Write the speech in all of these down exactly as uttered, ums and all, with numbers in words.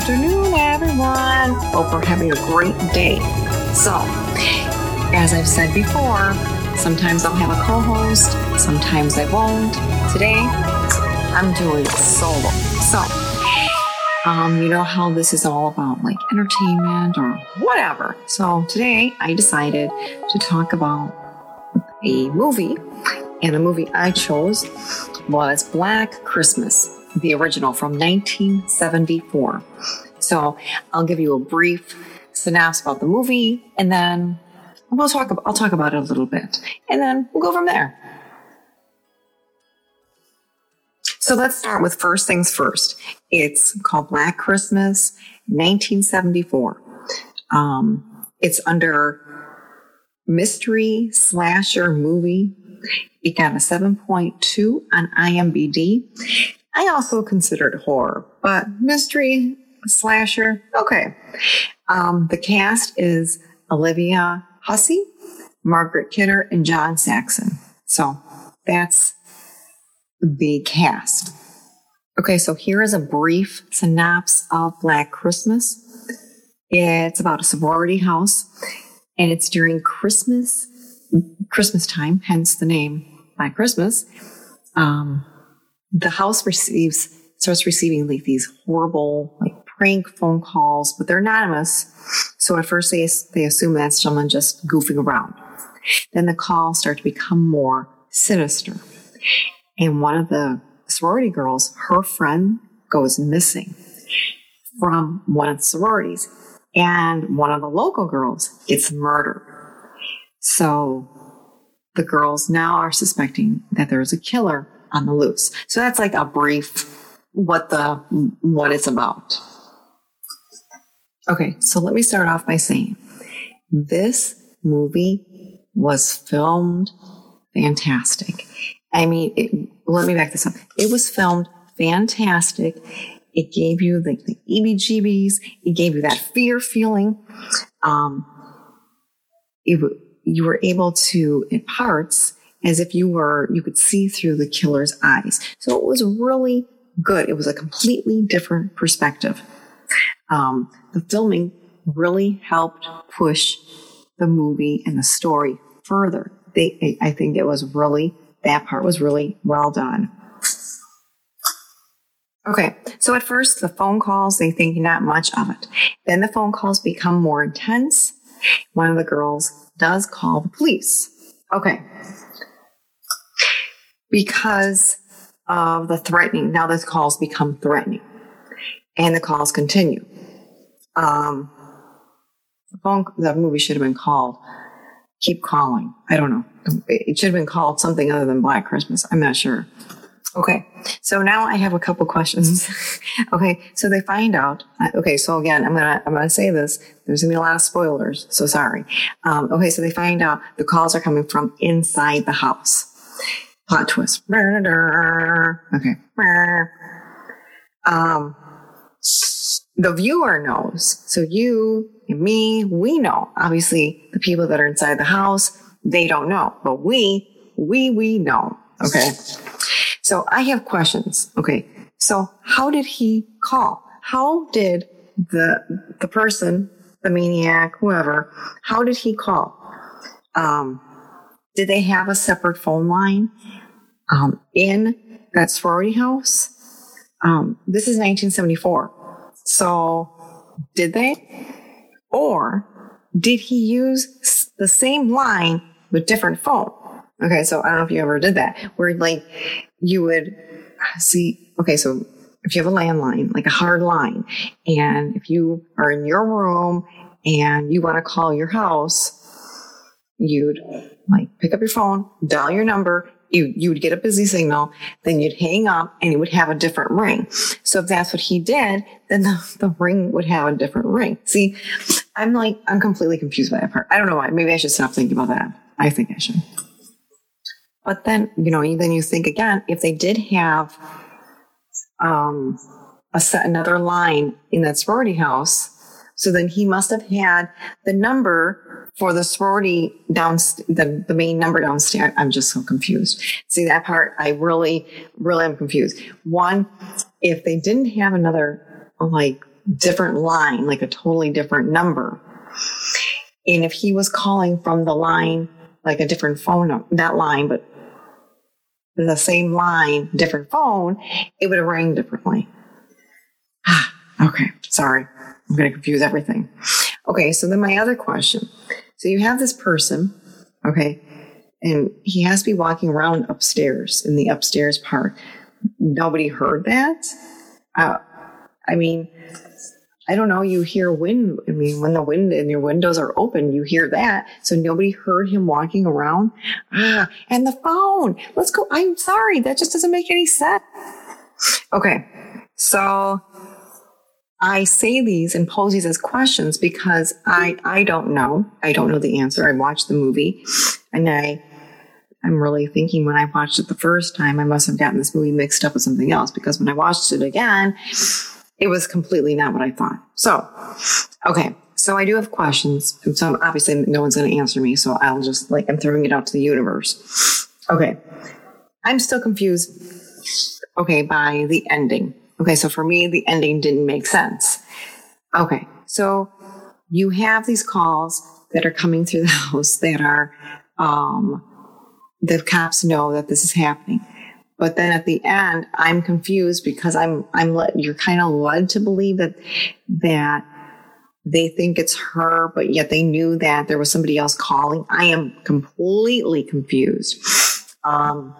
afternoon, everyone. Hope we're having a great day. So, as I've said before, sometimes I'll have a co-host, sometimes I won't. Today, I'm doing solo. So, um, you know how this is all about like entertainment or whatever. So today, I decided to talk about a movie, and the movie I chose was Black Christmas, the original from nineteen seventy-four. So I'll give you a brief synopsis about the movie, and then we'll talk about, I'll talk about it a little bit, and then we'll go from there. So let's start with first things first. It's called Black Christmas, nineteen seventy-four. Um, it's under Mystery Slasher Movie. It got a seven point two on I M D B. I also considered horror, but mystery slasher, okay. Um, the cast is Olivia Hussey, Margaret Kidder, and John Saxon. So that's the cast. Okay, so here is a brief synopsis of Black Christmas. It's about a sorority house, and it's during Christmas, Christmas time, hence the name Black Christmas. Um, the house receives, starts receiving like these horrible, like prank phone calls, but they're anonymous. So at first they, they assume that's someone just goofing around. Then the calls start to become more sinister. And one of the sorority girls, her friend goes missing from one of the sororities. And one of the local girls gets murdered. So the girls now are suspecting that there's a killer on the loose. So that's like a brief what the what it's about. Okay, so let me start off by saying this movie was filmed fantastic. I mean, it, let me back this up. It was filmed fantastic. It gave you the, the E B G Bs. It gave you that fear feeling. Um, it, you were able to, in parts, as if you were, you could see through the killer's eyes. So it was really good. It was a completely different perspective. Um, the filming really helped push the movie and the story further. They, I think it was really, that part was really well done. Okay, so at first the phone calls, they think not much of it. Then the phone calls become more intense. One of the girls does call the police. Okay. Because of the threatening, now the calls become threatening. And the calls continue. Um, the, phone, the movie should have been called Keep Calling. I don't know. It should have been called something other than Black Christmas. I'm not sure. Okay, so now I have a couple questions. Okay, so they find out. Okay, so again, I'm gonna I'm gonna say this. There's gonna be a lot of spoilers, so sorry. Um, okay, so they find out the calls are coming from inside the house. Plot twist. Okay. Um, the viewer knows. So you and me, we know. Obviously, the people that are inside the house, they don't know, but we, we, we know. Okay. So I have questions. Okay. So how did he call? How did the the person, the maniac, whoever, how did he call? Um, did they have a separate phone line um, in that sorority house? Um, this is nineteen seventy-four. So did they? Or did he use the same line with different phone? Okay, so I don't know if you ever did that, where like you would see, okay, so if you have a landline, like a hard line, and if you are in your room and you want to call your house, you'd like pick up your phone, dial your number, you, you would get a busy signal, then you'd hang up and it would have a different ring. So if that's what he did, then the, the ring would have a different ring. See, I'm like, I'm completely confused by that part. I don't know why. Maybe I should stop thinking about that. I think I should. But then, you know, then you think again, if they did have um, a set, another line in that sorority house, so then he must have had the number for the sorority down, the, the main number downstairs. I'm just so confused. See that part? I really, really am confused. One, if they didn't have another like different line, like a totally different number. And if he was calling from the line, like a different phone, number, that line, but the same line, different phone, it would have rang differently. Okay, sorry. I'm going to confuse everything. Okay, so then my other question. So you have this person, okay, and he has to be walking around upstairs in the upstairs part. Nobody heard that? Uh, I mean, I don't know. You hear wind. I mean, when the wind and your windows are open, you hear that. So nobody heard him walking around. Ah, and the phone. Let's go. I'm sorry. That just doesn't make any sense. Okay, so I say these and pose these as questions because I, I don't know. I don't know the answer. I watched the movie and I, I'm really thinking when I watched it the first time, I must have gotten this movie mixed up with something else because when I watched it again, it was completely not what I thought. So, okay. So I do have questions. And so obviously no one's going to answer me. So I'll just like, I'm throwing it out to the universe. Okay. I'm still confused. Okay. By the ending. Okay, so for me, the ending didn't make sense. Okay, so you have these calls that are coming through the house that are, um, the cops know that this is happening. But then at the end, I'm confused because I'm, I'm let, you're kind of led to believe that, that they think it's her, but yet they knew that there was somebody else calling. I am completely confused. Um,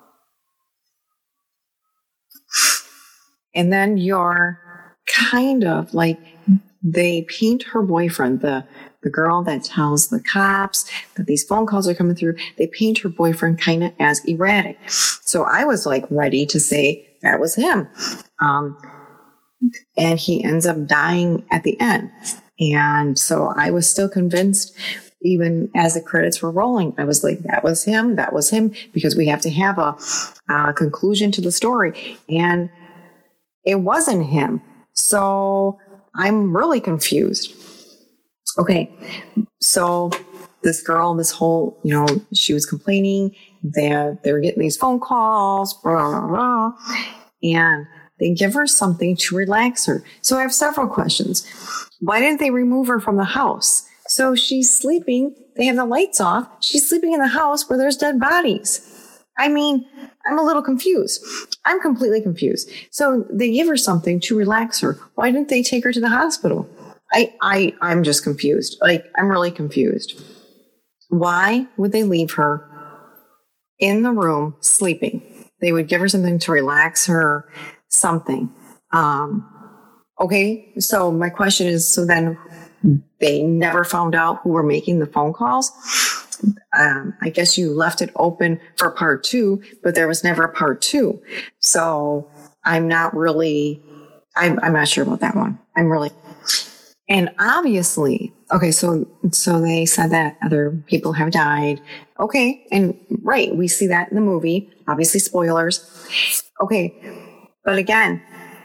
And then you're kind of like, they paint her boyfriend, the, the girl that tells the cops that these phone calls are coming through. They paint her boyfriend kind of as erratic. So I was like ready to say that was him. Um, and he ends up dying at the end. And so I was still convinced, even as the credits were rolling, I was like, that was him. That was him, because we have to have a, a conclusion to the story. And it wasn't him. So I'm really confused. Okay. So this girl, this whole, you know, she was complaining that they were getting these phone calls, blah, blah, blah, and they give her something to relax her. So I have several questions. Why didn't they remove her from the house? So she's sleeping. They have the lights off. She's sleeping in the house where there's dead bodies. I mean, I'm a little confused. I'm completely confused. So they give her something to relax her. Why didn't they take her to the hospital? I, I, I'm just confused. Like, I'm really confused. Why would they leave her in the room sleeping? They would give her something to relax her, something. Um, okay. So my question is, so then they never found out who were making the phone calls? Um, I guess you left it open for part two, but there was never a part two. So I'm not really, I'm, I'm not sure about that one. I'm really, and obviously, okay, so, so they said that other people have died. Okay. And right. We see that in the movie, obviously spoilers. Okay. But again,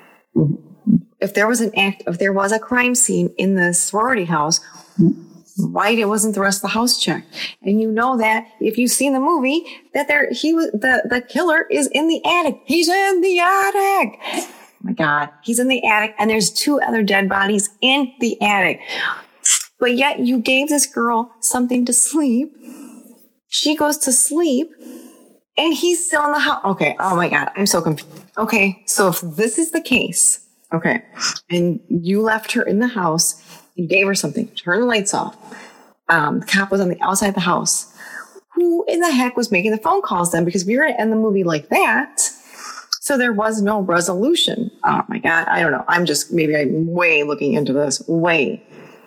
if there was an act, if there was a crime scene in the sorority house, why it wasn't the rest of the house checked? And you know that if you've seen the movie, that there he was the the killer is in the attic. He's in the attic. Oh my God, he's in the attic, and there's two other dead bodies in the attic. But yet you gave this girl something to sleep. She goes to sleep, and he's still in the house. Okay. Oh my God, I'm so confused. Okay, so if this is the case, okay, and you left her in the house. You gave her something. Turn the lights off. Um, the cop was on the outside of the house. Who in the heck was making the phone calls then? Because we were going to end the movie like that. So there was no resolution. Oh my God. I don't know. I'm just, maybe I'm way looking into this. Way.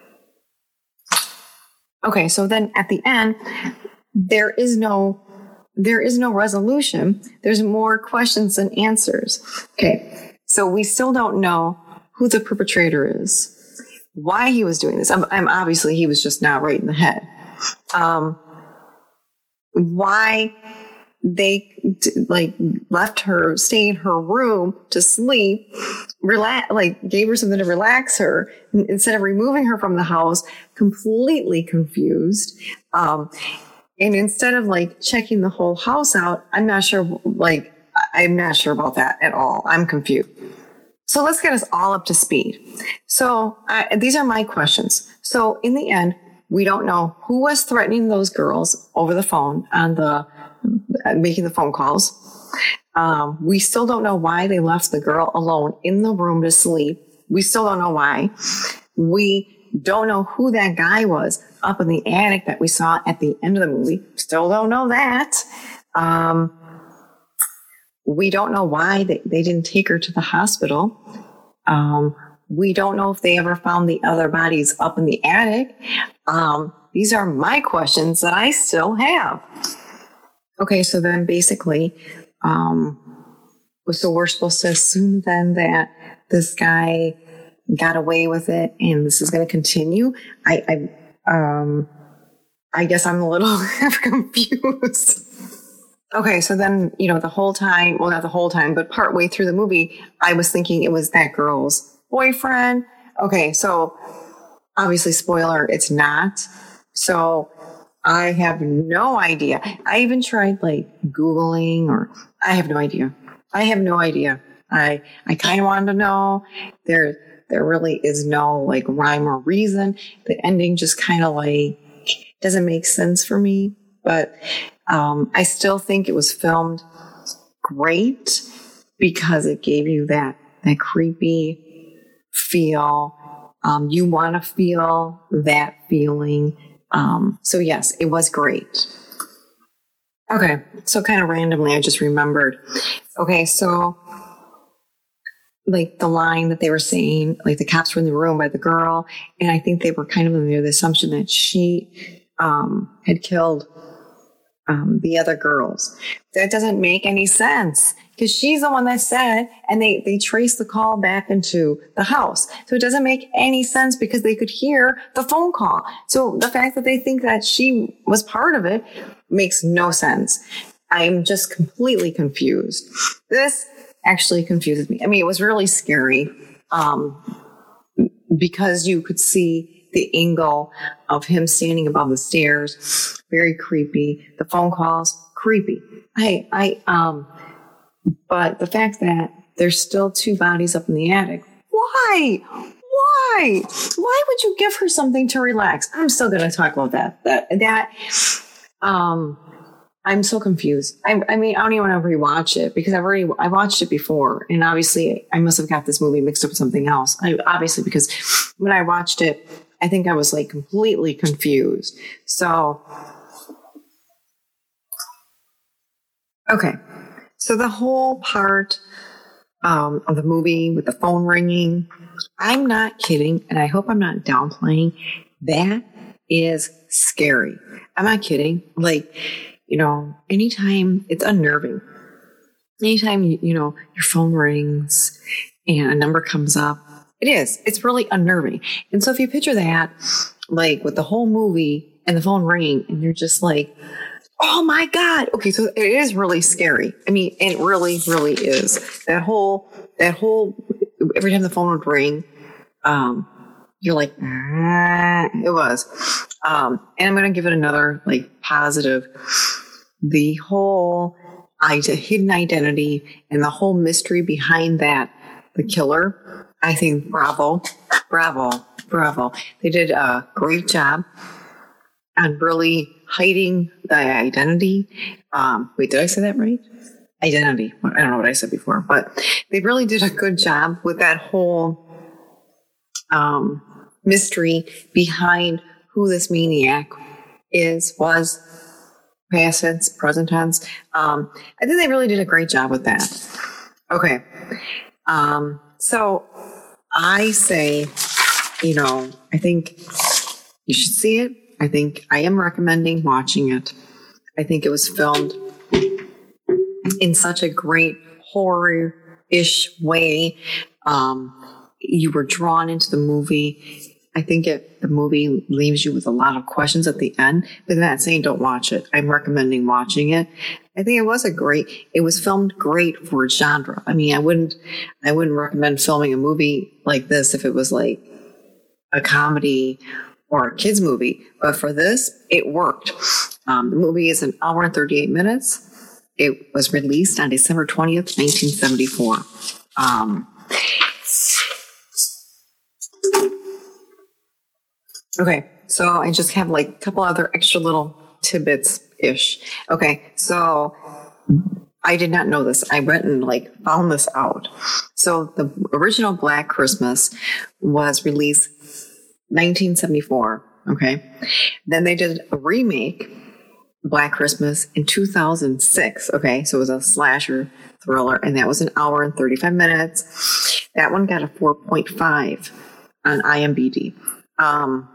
Okay. So then at the end, there is no, there is no resolution. There's more questions than answers. Okay. So we still don't know who the perpetrator is. Why he was doing this. I'm, I'm obviously he was just not right in the head. Um, why they like left her, stay in her room to sleep, relax, like gave her something to relax her instead of removing her from the house, completely confused. Um, and instead of like checking the whole house out, I'm not sure, like, I'm not sure about that at all. I'm confused. So let's get us all up to speed. So uh, these are my questions. So in the end, we don't know who was threatening those girls over the phone on the uh, making the phone calls. Um, we still don't know why they left the girl alone in the room to sleep. We still don't know why. We don't know who that guy was up in the attic that we saw at the end of the movie. Still don't know that. Um, we don't know why they, they didn't take her to the hospital. Um, we don't know if they ever found the other bodies up in the attic. Um, these are my questions that I still have. Okay, so then basically, um, so we're supposed to assume then that this guy got away with it and this is going to continue. I, I, um, I guess I'm a little confused. Okay, so then, you know, the whole time, well, not the whole time, but partway through the movie, I was thinking it was that girl's boyfriend. Okay, so obviously, spoiler, it's not. So I have no idea. I even tried like Googling or I have no idea. I have no idea. I, I kind of wanted to know. There, there really is no like rhyme or reason. The ending just kind of like doesn't make sense for me, but Um, I still think it was filmed great because it gave you that, that creepy feel. Um, you want to feel that feeling. Um, so yes, it was great. Okay. So kind of randomly, I just remembered. Okay. So like the line that they were saying, like the cops were in the room by the girl. And I think they were kind of under the assumption that she, um, had killed Um, the other girls. That doesn't make any sense because she's the one that said, and they, they traced the call back into the house. So it doesn't make any sense because they could hear the phone call. So the fact that they think that she was part of it makes no sense. I'm just completely confused. This actually confuses me. I mean, it was really scary, um, because you could see the angle of him standing above the stairs, very creepy. The phone calls, creepy. I, I, um, but the fact that there's still two bodies up in the attic, why? Why? Why would you give her something to relax? I'm still going to talk about that. That, that, um, I'm so confused. I, I mean, I don't even want to rewatch it because I've already, I watched it before. And obviously I must have got this movie mixed up with something else. I, obviously, because when I watched it, I think I was like completely confused. So, okay. So the whole part um, of the movie with the phone ringing, I'm not kidding. And I hope I'm not downplaying. That is scary. I'm not kidding. Like, you know, anytime it's unnerving, anytime, you, you know, your phone rings and a number comes up, it is. It's really unnerving. And so if you picture that, like with the whole movie and the phone ringing and you're just like, oh my God. Okay. So it is really scary. I mean, it really, really is. That whole, that whole, every time the phone would ring, um, you're like, ah, it was. Um, and I'm going to give it another like positive. The whole hidden identity and the whole mystery behind that, the killer, I think bravo, bravo, bravo. They did a great job on really hiding the identity. Um, wait, did I say that right? Identity. I don't know what I said before, but they really did a good job with that whole um, mystery behind who this maniac is, was, past tense, present tense. Um, I think they really did a great job with that. Okay. Um, so I say, you know, I think you should see it. I think I am recommending watching it. I think it was filmed in such a great horror-ish way. Um, you were drawn into the movie. I think it, the movie leaves you with a lot of questions at the end, but I'm not saying don't watch it. I'm recommending watching it. I think it was a great, it was filmed great for its genre. I mean, I wouldn't, I wouldn't recommend filming a movie like this if it was like a comedy or a kid's movie, but for this, it worked. Um, the movie is an hour and thirty-eight minutes. It was released on December twentieth, nineteen seventy-four. Um, Okay. So I just have like a couple other extra little tidbits ish. Okay. So I did not know this. I went and like found this out. So the original Black Christmas was released nineteen seventy-four. Okay. Then they did a remake, Black Christmas, in two thousand six. Okay. So it was a slasher thriller, and that was an hour and thirty-five minutes. That one got a four point five on IMDb. Um,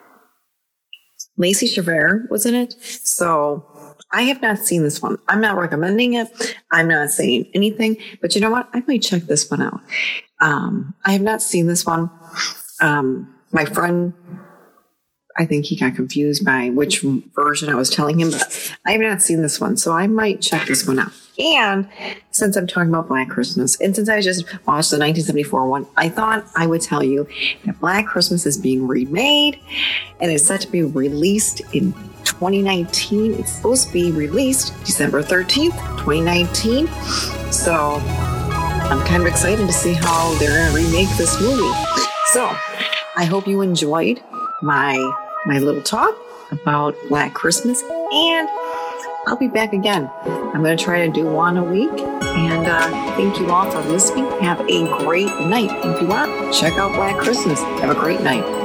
Lacey Chabert was in it. So I have not seen this one. I'm not recommending it. I'm not saying anything, but you know what? I might check this one out. Um, I have not seen this one. Um, my friend, I think he got confused by which version I was telling him, but I have not seen this one. So I might check this one out. And since I'm talking about Black Christmas, and since I just watched the nineteen seventy-four one, I thought I would tell you that Black Christmas is being remade and is set to be released in twenty nineteen. It's supposed to be released December thirteenth, twenty nineteen. So I'm kind of excited to see how they're going to remake this movie. So I hope you enjoyed my my little talk about Black Christmas, and I'll be back again. I'm going to try to do one a week, and uh, thank you all for listening. Have a great night. And if you want, check out Black Christmas. Have a great night.